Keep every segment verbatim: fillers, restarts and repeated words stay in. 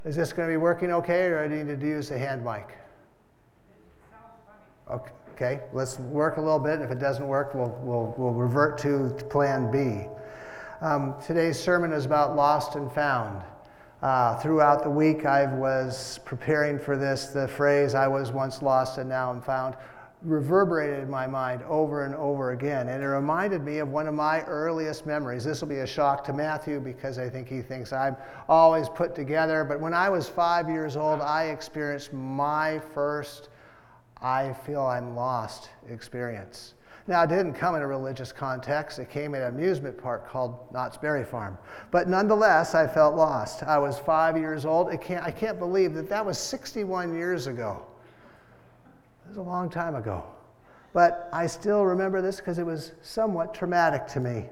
Is this going to be working okay, or do I need to use the hand mic? Okay, okay. Let's work a little bit. If it doesn't work, we'll, we'll, we'll revert to plan B. Um, today's sermon is about lost and found. Uh, throughout the week, I was preparing for this. The phrase, I was once lost and now I'm found, reverberated in my mind over and over again. And it reminded me of one of my earliest memories. This will be a shock to Matthew because I think he thinks I'm always put together. But when I was five years old, I experienced my first I feel I'm lost experience. Now, it didn't come in a religious context. It came in an amusement park called Knott's Berry Farm. But nonetheless, I felt lost. I was five years old. I can't, I can't believe that that was sixty-one years ago. It was a long time ago. But I still remember this because it was somewhat traumatic to me.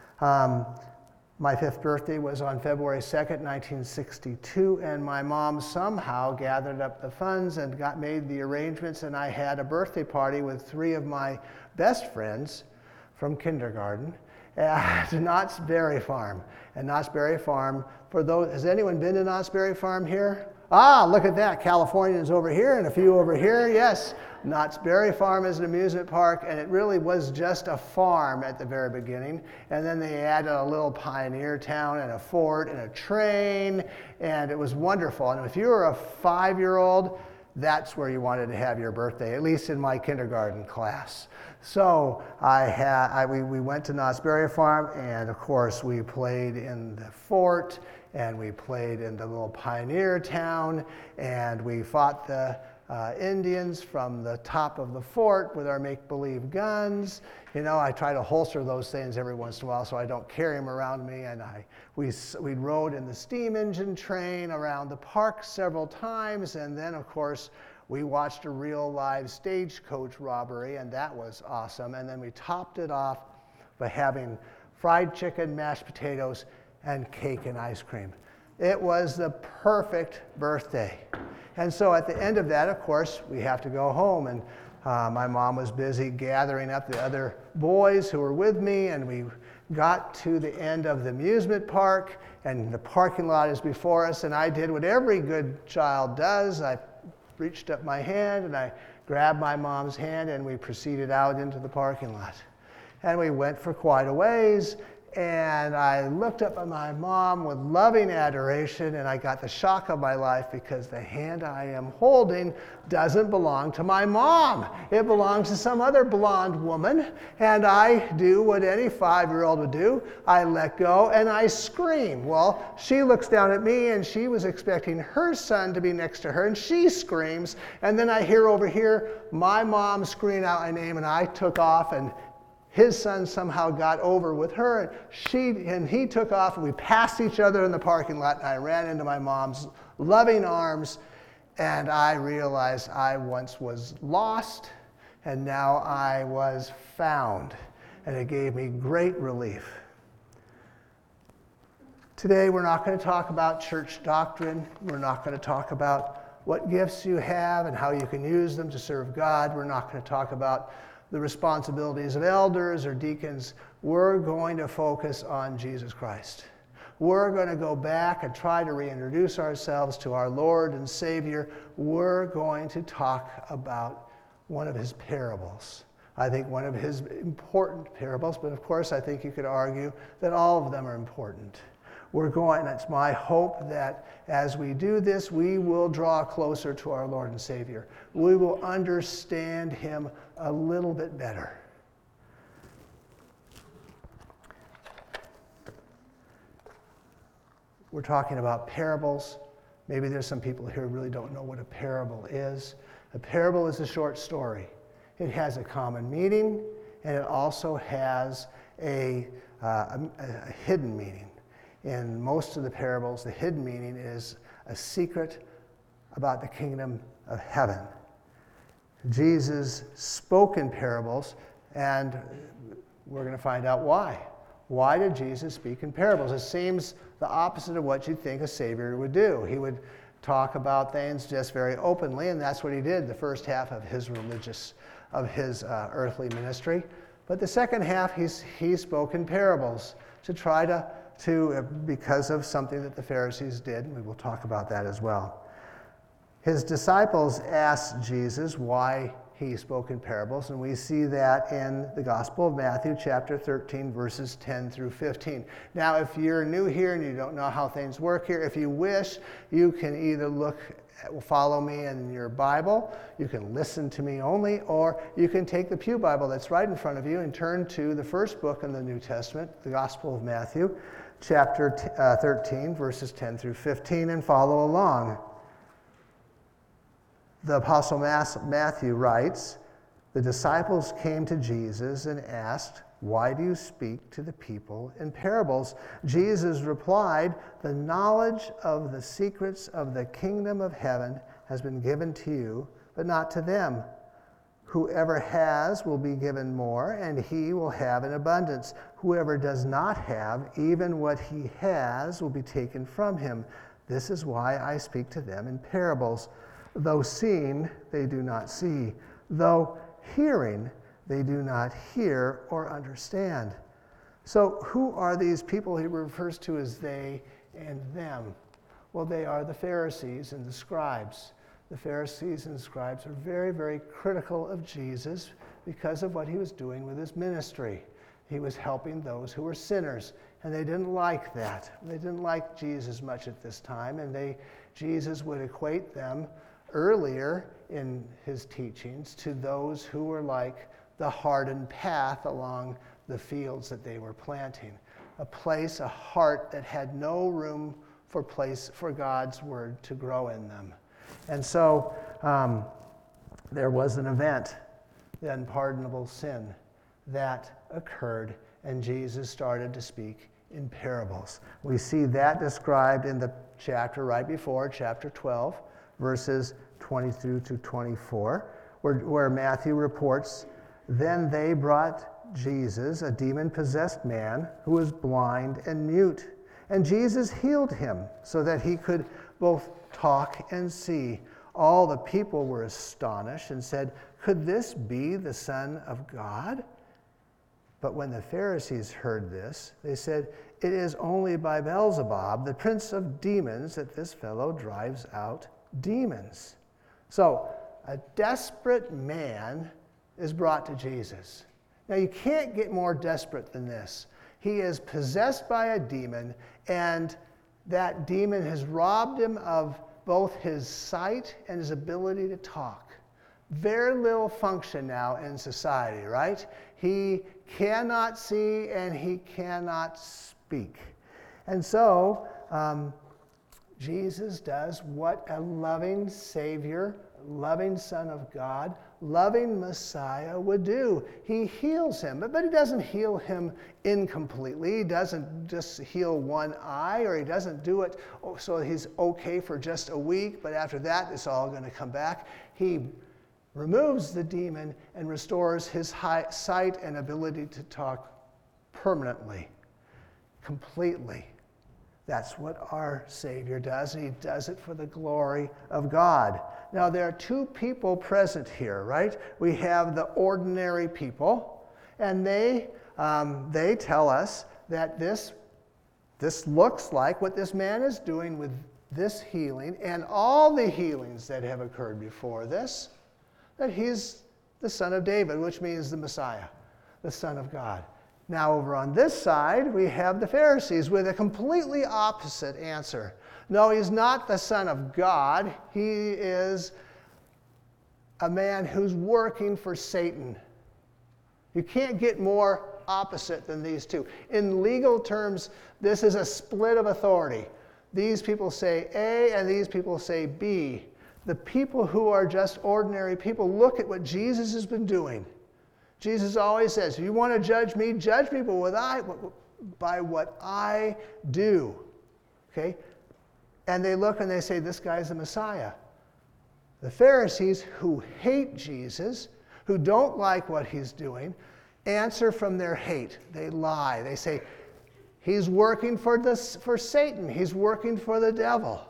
Um, my fifth birthday was on February second, nineteen sixty-two, and my mom somehow gathered up the funds and got made the arrangements, and I had a birthday party with three of my best friends from kindergarten at Knott's Berry Farm. And Knott's Berry Farm, for those, has anyone been to Knott's Berry Farm here? Ah, look at that. Californians over here and a few over here. Yes, Knott's Berry Farm is an amusement park, and it really was just a farm at the very beginning. And then they added a little pioneer town and a fort and a train, and it was wonderful. And if you were a five-year-old, that's where you wanted to have your birthday, at least in my kindergarten class. So I had, I, we, we went to Knott's Berry Farm, and of course we played in the fort, and we played in the little pioneer town, and we fought the uh, Indians from the top of the fort with our make-believe guns. You know, I try to holster those things every once in a while so I don't carry them around me. And I, we, we rode in the steam engine train around the park several times, and then, of course, we watched a real live stagecoach robbery, and that was awesome. And then we topped it off by having fried chicken, mashed potatoes, and cake and ice cream. It was the perfect birthday. And so at the end of that, of course, we have to go home. And uh, my mom was busy gathering up the other boys who were with me, and we got to the end of the amusement park, and the parking lot is before us, and I did what every good child does. I reached up my hand, and I grabbed my mom's hand, and we proceeded out into the parking lot. And we went for quite a ways, and I looked up at my mom with loving adoration, and I got the shock of my life because the hand I am holding doesn't belong to my mom. It belongs to some other blonde woman, and I do what any five-year-old would do. I let go, and I scream. Well, she looks down at me, and she was expecting her son to be next to her, and she screams, and then I hear over here my mom scream out my name, and I took off, and his son somehow got over with her, and she and he took off, and we passed each other in the parking lot, and I ran into my mom's loving arms, and I realized I once was lost, and now I was found, and it gave me great relief. Today, we're not going to talk about church doctrine. We're not going to talk about what gifts you have and how you can use them to serve God. We're not going to talk about the responsibilities of elders or deacons. We're going to focus on Jesus Christ. We're going to go back and try to reintroduce ourselves to our Lord and Savior. We're going to talk about one of his parables. I think one of his important parables, but of course I think you could argue that all of them are important. We're going, it's my hope that as we do this, we will draw closer to our Lord and Savior. We will understand him a little bit better. We're talking about parables. Maybe there's some people here who really don't know what a parable is. A parable is a short story. It has a common meaning, and it also has a, uh, a, a hidden meaning. In most of the parables, the hidden meaning is a secret about the kingdom of heaven. Jesus spoke in parables, and we're going to find out why. Why did Jesus speak in parables? It seems the opposite of what you'd think a Savior would do. He would talk about things just very openly, and that's what he did the first half of his religious, of his uh, earthly ministry. But the second half, he's, he spoke in parables to try to to, because of something that the Pharisees did, and we will talk about that as well. His disciples asked Jesus why he spoke in parables, and we see that in the Gospel of Matthew, chapter thirteen, verses ten through fifteen. Now, if you're new here and you don't know how things work here, if you wish, you can either look, follow me in your Bible, you can listen to me only, or you can take the Pew Bible that's right in front of you and turn to the first book in the New Testament, the Gospel of Matthew, chapter thirteen, verses ten through fifteen, and follow along. The Apostle Matthew writes, "The disciples came to Jesus and asked, 'Why do you speak to the people in parables?' Jesus replied, 'The knowledge of the secrets of the kingdom of heaven has been given to you, but not to them. Whoever has will be given more, and he will have in abundance. Whoever does not have, even what he has will be taken from him. This is why I speak to them in parables. Though seeing, they do not see. Though hearing, they do not hear or understand.'" So who are these people he refers to as they and them? Well, they are the Pharisees and the scribes. The Pharisees and scribes are very, very critical of Jesus because of what he was doing with his ministry. He was helping those who were sinners, and they didn't like that. They didn't like Jesus much at this time, and they Jesus would equate them earlier in his teachings to those who were like the hardened path along the fields that they were planting, a place, a heart that had no room for place for God's word to grow in them. And so um, there was an event, the unpardonable sin, that occurred, and Jesus started to speak in parables. We see that described in the chapter right before, chapter twelve, verses twenty-two to twenty-four, where, where Matthew reports, "Then they brought Jesus, a demon-possessed man, who was blind and mute. And Jesus healed him, so that he could both talk and see. All the people were astonished and said, 'Could this be the Son of God?' But when the Pharisees heard this, they said, 'It is only by Beelzebub, the prince of demons, that this fellow drives out demons.'" So, a desperate man is brought to Jesus. Now, you can't get more desperate than this. He is possessed by a demon, and that demon has robbed him of both his sight and his ability to talk. Very little function now in society, right? He cannot see and he cannot speak. And so, um, Jesus does what a loving Savior, loving Son of God, loving Messiah would do. He heals him, but, but he doesn't heal him incompletely. He doesn't just heal one eye, or he doesn't do it so he's okay for just a week, but after that it's all going to come back. He removes the demon and restores his high sight and ability to talk permanently, completely. That's what our Savior does, and he does it for the glory of God. Now, there are two people present here, right? We have the ordinary people, and they um, they tell us that this, this looks like what this man is doing with this healing and all the healings that have occurred before this, that he's the Son of David, which means the Messiah, the Son of God. Now, over on this side, we have the Pharisees with a completely opposite answer. No, he's not the Son of God. He is a man who's working for Satan. You can't get more opposite than these two. In legal terms, this is a split of authority. These people say A and these people say B. The people who are just ordinary people look at what Jesus has been doing. Jesus always says, if you want to judge me, judge me but I, by what I do. Okay? And they look and they say, this guy's the Messiah. The Pharisees, who hate Jesus, who don't like what he's doing, answer from their hate. They lie. They say, he's working for, this, for Satan. He's working for the devil.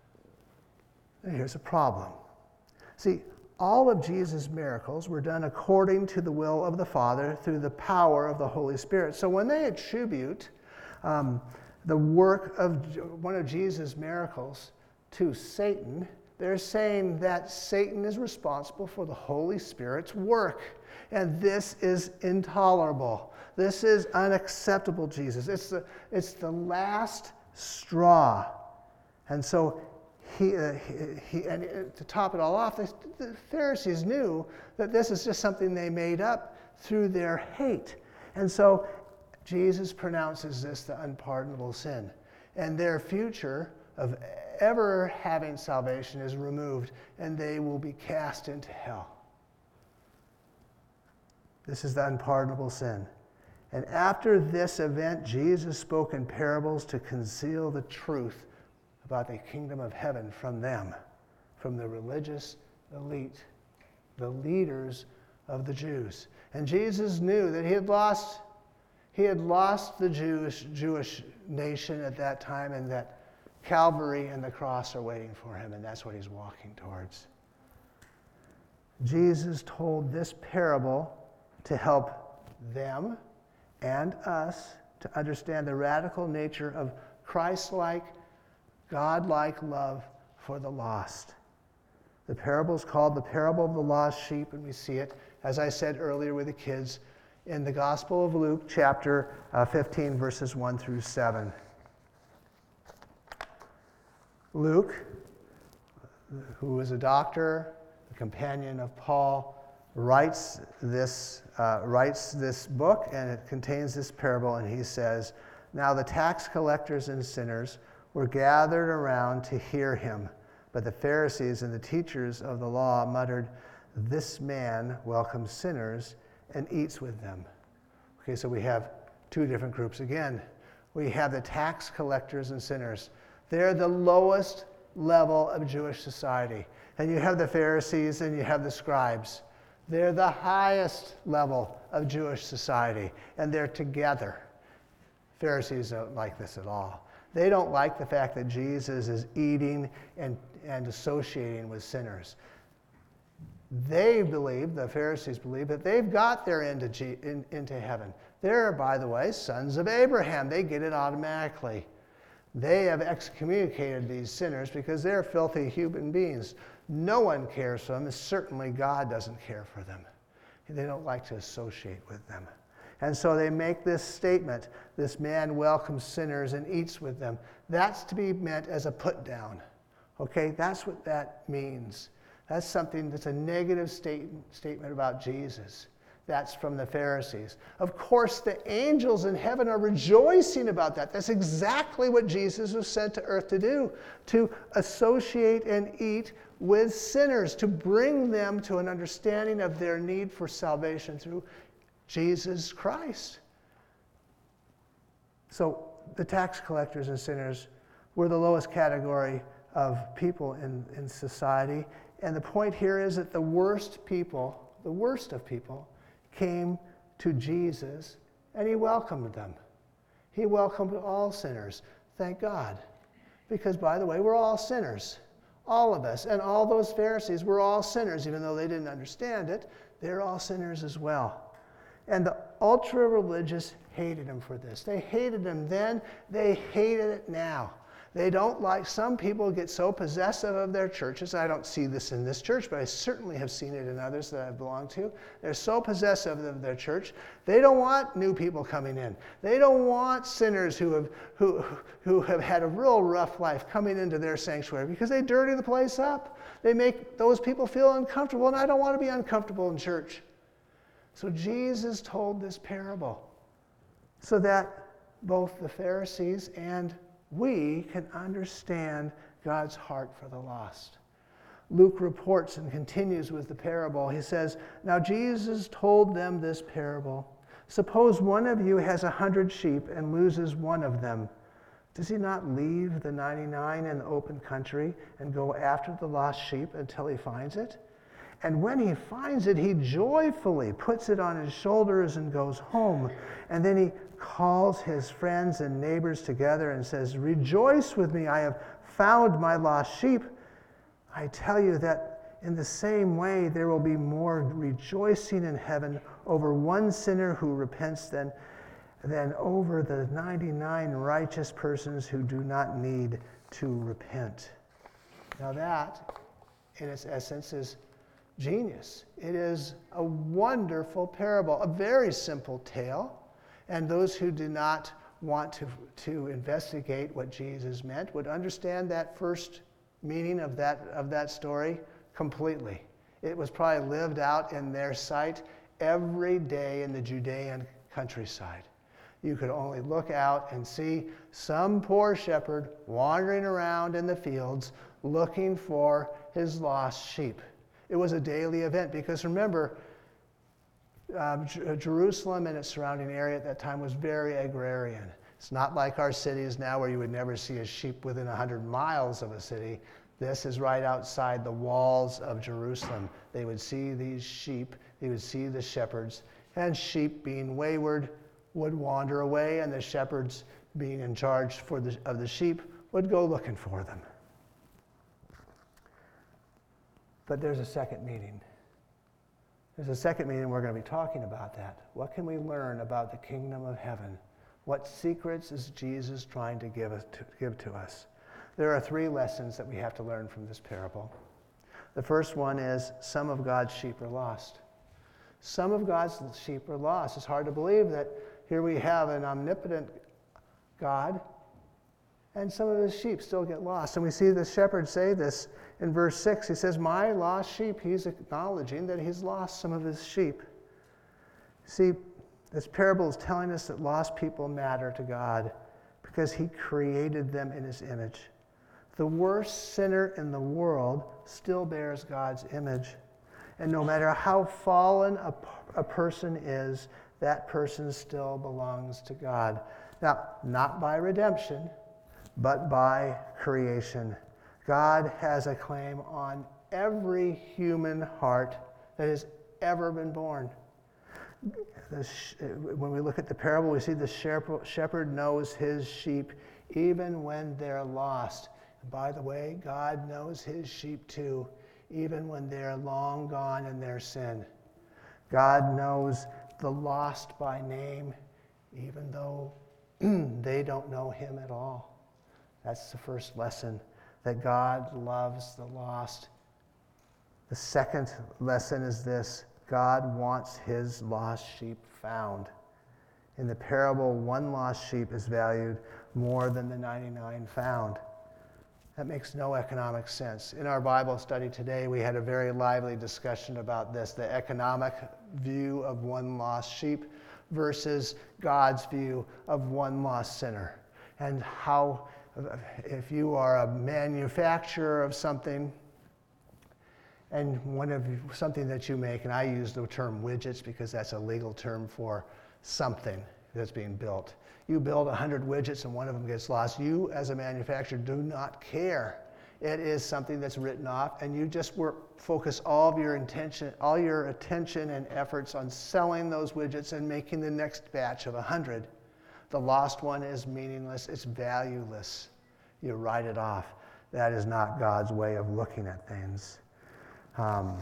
And here's a problem. See, all of Jesus' miracles were done according to the will of the Father through the power of the Holy Spirit. So when they attribute um, the work of one of Jesus' miracles to Satan, they're saying that Satan is responsible for the Holy Spirit's work. And this is intolerable. This is unacceptable, Jesus. It's the, it's the last straw. And so he, uh, he, he and to top it all off, the, the Pharisees knew that this is just something they made up through their hate. And so Jesus pronounces this the unpardonable sin. And their future of ever having salvation is removed, and they will be cast into hell. This is the unpardonable sin. And after this event, Jesus spoke in parables to conceal the truth about the kingdom of heaven from them, from the religious elite, the leaders of the Jews. And Jesus knew that he had lost, he had lost the Jewish, Jewish nation at that time, and that Calvary and the cross are waiting for him, and that's what he's walking towards. Jesus told this parable to help them and us to understand the radical nature of Christ-like, God-like love for the lost. The parable is called the parable of the lost sheep, and we see it, as I said earlier with the kids, in the Gospel of Luke, chapter uh, fifteen, verses one through seven. Luke, who was a doctor, a companion of Paul, writes this, uh, writes this book, and it contains this parable, and he says, "Now the tax collectors and sinners were gathered around to hear him, but the Pharisees and the teachers of the law muttered, 'This man welcomes sinners and eats with them.'" Okay, so we have two different groups again. We have the tax collectors and sinners. They're the lowest level of Jewish society. And you have the Pharisees and you have the scribes. They're the highest level of Jewish society, and they're together. Pharisees don't like this at all. They don't like the fact that Jesus is eating and, and associating with sinners. They believe, the Pharisees believe, that they've got their into, G, in, into heaven. They're, by the way, sons of Abraham. They get it automatically. They have excommunicated these sinners because they're filthy human beings. No one cares for them, and certainly God doesn't care for them. They don't like to associate with them. And so they make this statement, "This man welcomes sinners and eats with them." That's to be meant as a put down. Okay, that's what that means. That's something that's a negative state, statement about Jesus. That's from the Pharisees. Of course, the angels in heaven are rejoicing about that. That's exactly what Jesus was sent to earth to do, to associate and eat with sinners, to bring them to an understanding of their need for salvation through Jesus Christ. So the tax collectors and sinners were the lowest category of people in, in society. And the point here is that the worst people, the worst of people, came to Jesus, and he welcomed them. He welcomed all sinners. Thank God. Because, by the way, we're all sinners. All of us. And all those Pharisees were all sinners. Even though they didn't understand it, they're all sinners as well. And the ultra-religious hated him for this. They hated him then. They hated it now. They don't like, some people get so possessive of their churches. I don't see this in this church, but I certainly have seen it in others that I've belonged to. They're so possessive of their church, they don't want new people coming in. They don't want sinners who have, who, who have had a real rough life coming into their sanctuary because they dirty the place up. They make those people feel uncomfortable, and I don't want to be uncomfortable in church. So Jesus told this parable so that both the Pharisees and we can understand God's heart for the lost. Luke reports and continues with the parable. He says, "Now Jesus told them this parable. Suppose one of you has a hundred sheep and loses one of them. Does he not leave the ninety-nine in the open country and go after the lost sheep until he finds it? And when he finds it, he joyfully puts it on his shoulders and goes home. And then he calls his friends and neighbors together and says, 'Rejoice with me, I have found my lost sheep.' I tell you that in the same way there will be more rejoicing in heaven over one sinner who repents than than over the ninety-nine righteous persons who do not need to repent. Now that, in its essence, is genius. It is a wonderful parable, a very simple tale, and those who do not want to, to investigate what Jesus meant would understand that first meaning of that, of that story completely. It was probably lived out in their sight every day in the Judean countryside. You could only look out and see some poor shepherd wandering around in the fields looking for his lost sheep. It was a daily event because remember, um, J- Jerusalem and its surrounding area at that time was very agrarian. It's not like our cities now where you would never see a sheep within one hundred miles of a city. This is right outside the walls of Jerusalem. They would see these sheep, they would see the shepherds, and sheep being wayward would wander away, and the shepherds being in charge for the, of the sheep would go looking for them. But there's a second meaning. There's a second meaning, we're going to be talking about that. What can we learn about the kingdom of heaven? What secrets is Jesus trying to give us to, give to us? There are three lessons that we have to learn from this parable. The first one is some of God's sheep are lost. Some of God's sheep are lost. It's hard to believe that here we have an omnipotent God, and some of his sheep still get lost. And we see the shepherd say this in verse six. He says, my lost sheep. He's acknowledging that he's lost some of his sheep. See, this parable is telling us that lost people matter to God because he created them in his image. The worst sinner in the world still bears God's image. And no matter how fallen a, a person is, that person still belongs to God. Now, not by redemption, but by creation. God has a claim on every human heart that has ever been born. When we look at the parable, we see the shepherd knows his sheep even when they're lost. And by the way, God knows his sheep too, even when they're long gone in their sin. God knows the lost by name, even though they don't know him at all. That's the first lesson, that God loves the lost. The second lesson is this: God wants his lost sheep found. In the parable, one lost sheep is valued more than the ninety-nine found. That makes no economic sense. In our Bible study today, we had a very lively discussion about this, the economic view of one lost sheep versus God's view of one lost sinner. And how, if you are a manufacturer of something, and one of something that you make, and I use the term widgets because that's a legal term for something that's being built. You build one hundred widgets and one of them gets lost. You, as a manufacturer, do not care. It is something that's written off, and you just work, focus all of your intention, all your attention and efforts on selling those widgets and making the next batch of one hundred. The lost one is meaningless. It's valueless. You write it off. That is not God's way of looking at things. Um,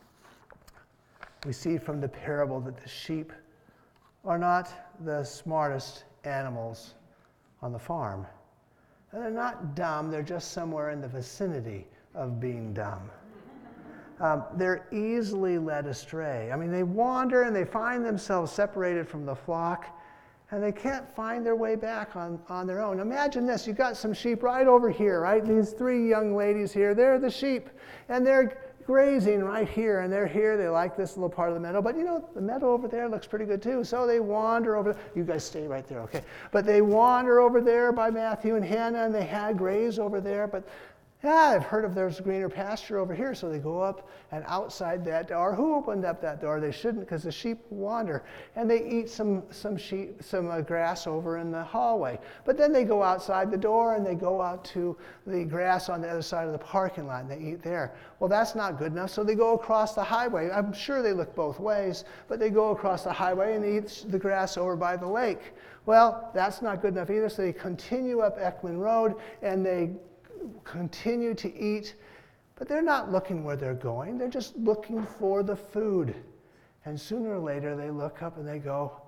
we see from the parable that the sheep are not the smartest animals on the farm. And they're not dumb, they're just somewhere in the vicinity of being dumb. Um, they're easily led astray. I mean, they wander and they find themselves separated from the flock, and they can't find their way back on, on their own. Imagine this, you've got some sheep right over here, right? These three young ladies here, they're the sheep, and they're grazing right here, and they're here. They like this little part of the meadow, but you know, the meadow over there looks pretty good too. So they wander over. You guys stay right there, okay? But they wander over there by Matthew and Hannah, and they had graze over there. But yeah, I've heard of there's greener pasture over here. So they go up, and outside that door, who opened up that door? They shouldn't, because the sheep wander, and they eat some some sheep some uh, grass over in the hallway. But then they go outside the door, and they go out to the grass on the other side of the parking lot, and they eat there. Well, that's not good enough, so they go across the highway. I'm sure they look both ways, but they go across the highway and they eat the grass over by the lake. Well, that's not good enough either, so they continue up Ekman Road, and they continue to eat, but they're not looking where they're going. They're just looking for the food. And sooner or later, they look up and they go,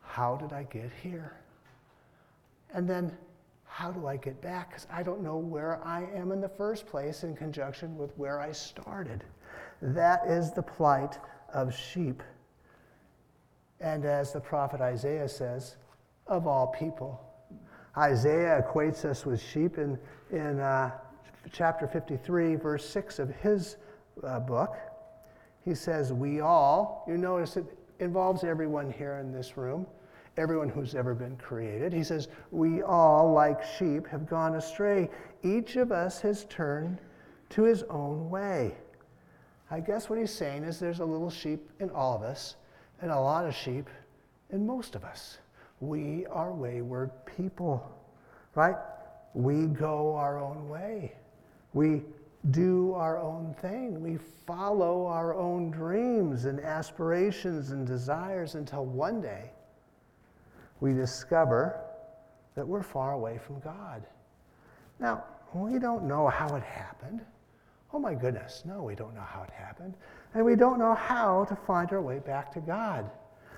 how did I get here? And then, how do I get back? Because I don't know where I am in the first place in conjunction with where I started. That is the plight of sheep. And as the prophet Isaiah says, of all people. Isaiah equates us with sheep in, in uh, chapter fifty-three, verse six of his uh, book. He says, we all, you notice it involves everyone here in this room, everyone who's ever been created. He says, we all, like sheep, have gone astray. Each of us has turned to his own way. I guess what he's saying is there's a little sheep in all of us and a lot of sheep in most of us. We are wayward people, right? We go our own way. We do our own thing. We follow our own dreams and aspirations and desires until one day we discover that we're far away from God. Now, we don't know how it happened. Oh my goodness, no, we don't know how it happened. And we don't know how to find our way back to God.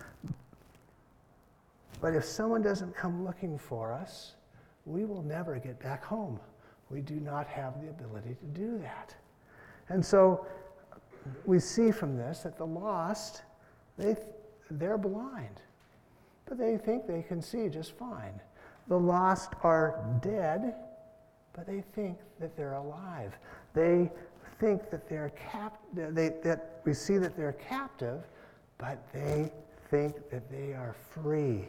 But if someone doesn't come looking for us, we will never get back home. We do not have the ability to do that. And so we see from this that the lost, they, they're blind, but they think they can see just fine. The lost are dead, but they think that they're alive. They think that they're cap- they, that we see that they're captive, but they think that they are free.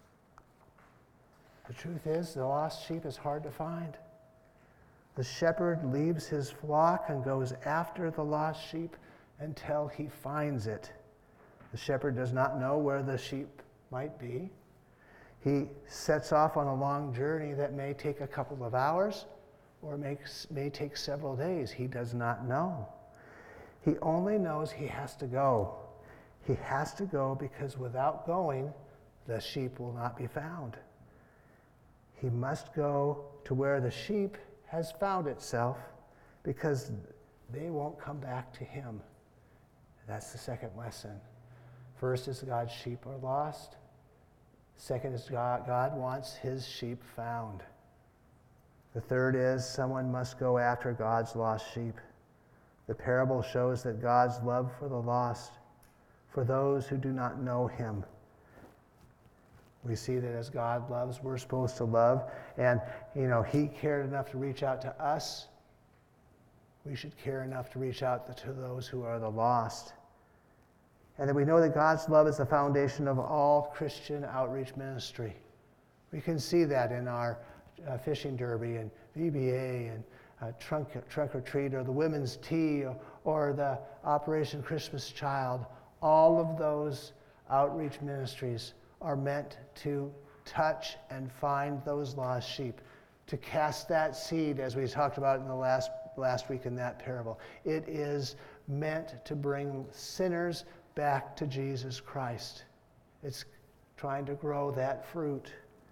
The truth is, the lost sheep is hard to find. The shepherd leaves his flock and goes after the lost sheep until he finds it. The shepherd does not know where the sheep might be. He sets off on a long journey that may take a couple of hours or makes, may take several days. He does not know. He only knows he has to go. He has to go because without going, the sheep will not be found. He must go to where the sheep has found itself because they won't come back to him. That's the second lesson. First is God's sheep are lost. Second is God, God wants his sheep found. The third is someone must go after God's lost sheep. The parable shows that God's love for the lost, for those who do not know him. We see that as God loves, we're supposed to love. And, you know, he cared enough to reach out to us. We should care enough to reach out to those who are the lost. And then we know that God's love is the foundation of all Christian outreach ministry. We can see that in our uh, fishing derby and V B A and uh, trunk, trunk or treat or the women's tea or, or the Operation Christmas Child. All of those outreach ministries are meant to touch and find those lost sheep, to cast that seed, as we talked about in the last, last week in that parable. It is meant to bring sinners back to Jesus Christ. It's trying to grow that fruit.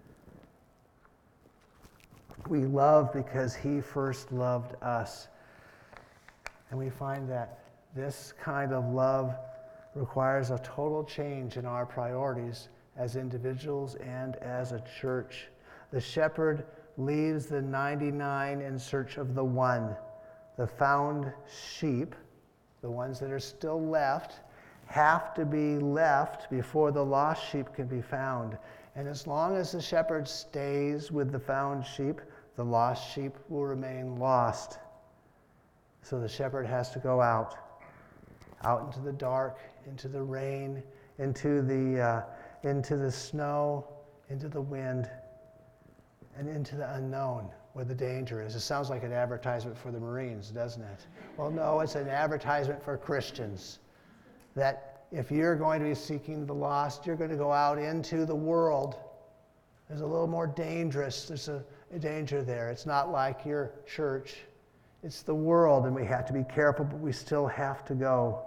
We love because he first loved us. And we find that this kind of love requires a total change in our priorities as individuals and as a church. The shepherd leaves the ninety-nine in search of the one. The found sheep, the ones that are still left, have to be left before the lost sheep can be found. And as long as the shepherd stays with the found sheep, the lost sheep will remain lost. So the shepherd has to go out, out into the dark, into the rain, into the uh, into the snow, into the wind, and into the unknown where the danger is. It sounds like an advertisement for the Marines, doesn't it? Well, no, it's an advertisement for Christians. That if you're going to be seeking the lost, you're going to go out into the world. There's a little more dangerous. There's a, a danger there. It's not like your church. It's the world, and we have to be careful, but we still have to go.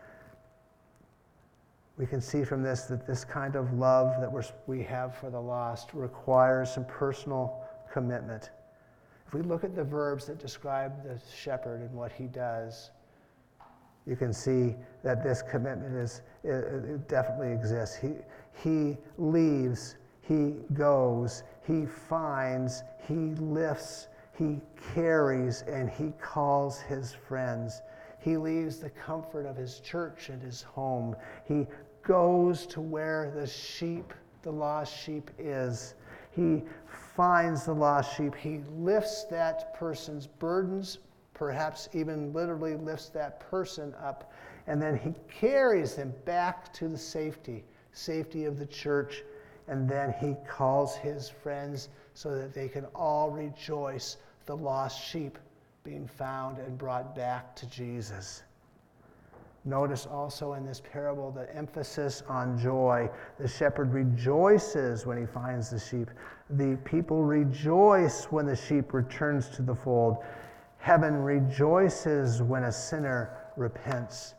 We can see from this that this kind of love that we're, we have for the lost requires some personal commitment. If we look at the verbs that describe the shepherd and what he does, you can see that this commitment is it, it definitely exists. He, he leaves, he goes, he finds, he lifts, he carries, and he calls his friends. He leaves the comfort of his church and his home. He goes to where the sheep, the lost sheep is. He finds the lost sheep. He lifts that person's burdens, perhaps even literally lifts that person up, and then he carries them back to the safety, safety of the church, and then he calls his friends so that they can all rejoice the lost sheep being found and brought back to Jesus. Notice also in this parable the emphasis on joy. The shepherd rejoices when he finds the sheep. The people rejoice when the sheep returns to the fold. Heaven rejoices when a sinner repents.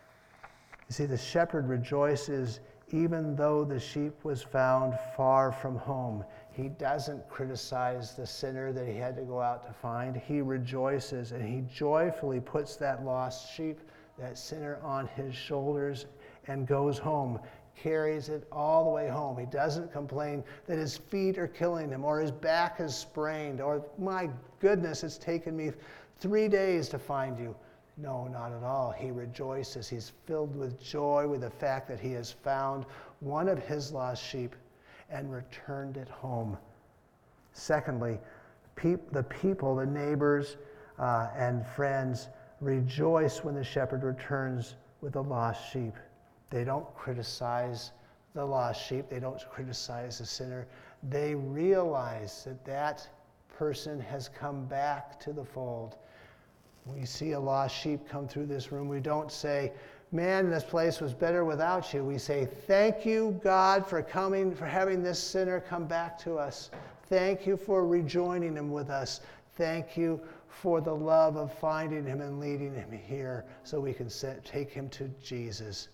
You see, the shepherd rejoices even though the sheep was found far from home. He doesn't criticize the sinner that he had to go out to find. He rejoices, and he joyfully puts that lost sheep, that sinner, on his shoulders and goes home, carries it all the way home. He doesn't complain that his feet are killing him, or his back is sprained, or, my goodness, it's taken me three days to find you. No, not at all. He rejoices. He's filled with joy with the fact that he has found one of his lost sheep and returned it home. Secondly, peop- the people, the neighbors uh, and friends rejoice when the shepherd returns with the lost sheep. They don't criticize the lost sheep. They don't criticize the sinner. They realize that that person has come back to the fold. We see a lost sheep come through this room. We don't say, man, this place was better without you. We say, thank you, God, for coming, for having this sinner come back to us. Thank you for rejoining him with us. Thank you for the love of finding him and leading him here so we can set, take him to Jesus.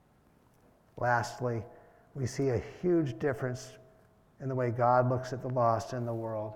Lastly, we see a huge difference in the way God looks at the lost in the world.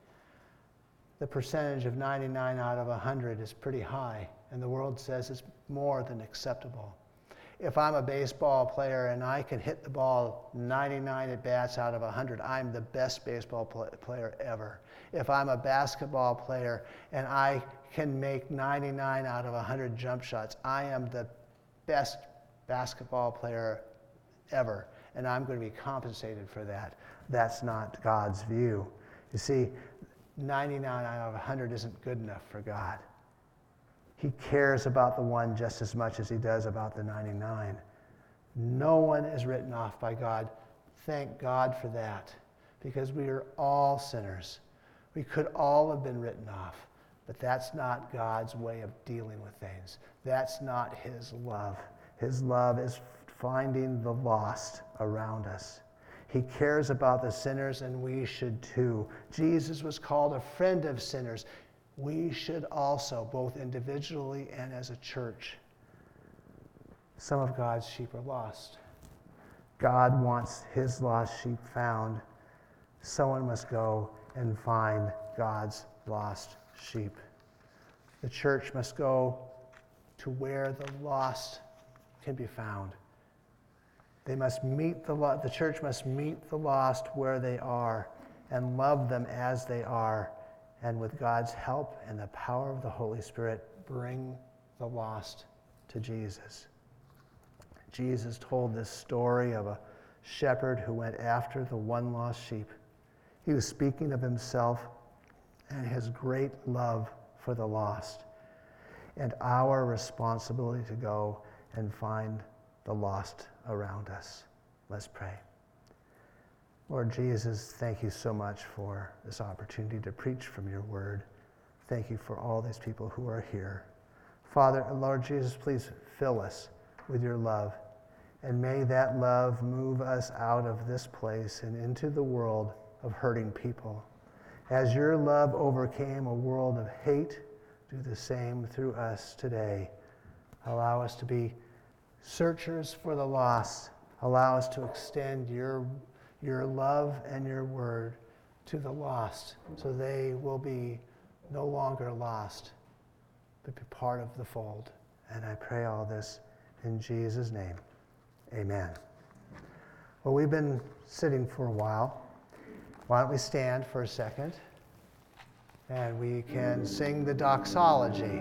The percentage of ninety-nine out of one hundred is pretty high, and the world says it's more than acceptable. If I'm a baseball player and I can hit the ball ninety-nine at bats out of one hundred, I'm the best baseball play- player ever. If I'm a basketball player and I can make ninety-nine out of one hundred jump shots, I am the best basketball player ever, and I'm going to be compensated for that. That's not God's view. You see, ninety-nine out of one hundred isn't good enough for God. He cares about the one just as much as he does about the ninety-nine. No one is written off by God. Thank God for that, because we are all sinners. We could all have been written off, but that's not God's way of dealing with things. That's not his love. His love is finding the lost around us. He cares about the sinners, and we should too. Jesus was called a friend of sinners. We should also, both individually and as a church. Some of God's sheep are lost. God wants his lost sheep found. Someone must go and find God's lost sheep. The church must go to where the lost can be found. They must meet the lo- the church must meet the lost where they are and love them as they are, and with God's help and the power of the Holy Spirit, bring the lost to Jesus. Jesus told this story of a shepherd who went after the one lost sheep. He was speaking of himself and his great love for the lost, and our responsibility to go and find the lost around us. Let's pray. Lord Jesus, thank you so much for this opportunity to preach from your word. Thank you for all these people who are here. Father, Lord Jesus, please fill us with your love, and may that love move us out of this place and into the world of hurting people. As your love overcame a world of hate, do the same through us today. Allow us to be searchers for the lost. Allow us to extend your, your love and your word to the lost, so they will be no longer lost, but be part of the fold. And I pray all this in Jesus' name. Amen. Well, we've been sitting for a while. Why don't we stand for a second and we can sing the doxology.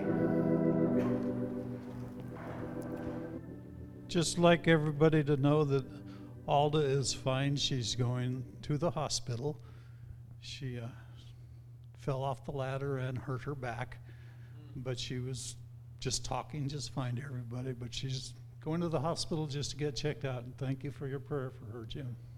Just like everybody to know that Alda is fine. She's going to the hospital. She uh, fell off the ladder and hurt her back, but she was just talking just fine to everybody. But she's going to the hospital just to get checked out. And thank you for your prayer for her, Jim.